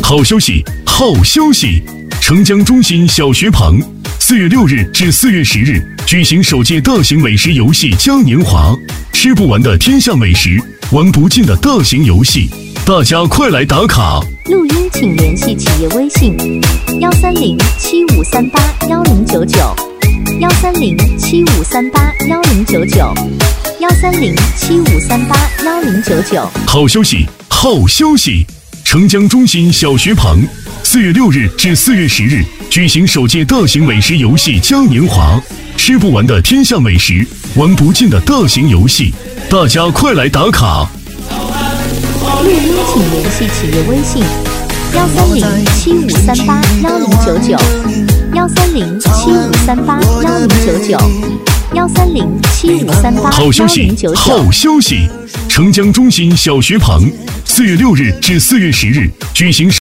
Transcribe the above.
好消息，好消息！澄江中心小学旁4月6日至4月10日举行首届大型美食游戏嘉年华，吃不完的天下美食，玩不尽的大型游戏，大家快来打卡！ 录音请联系企业微信13075381099，13075381099，13075381099。 好消息，好消息！澄江中心小学旁4月6日至4月10日举行首届大型美食游戏嘉年华，吃不完的天下美食，玩不尽的大型游戏，大家快来打卡！ 录音请联系企业微信13075381099，13075381099，13075381099。 好消息，好消息！澄江中心小学旁4月6日至4月10日举行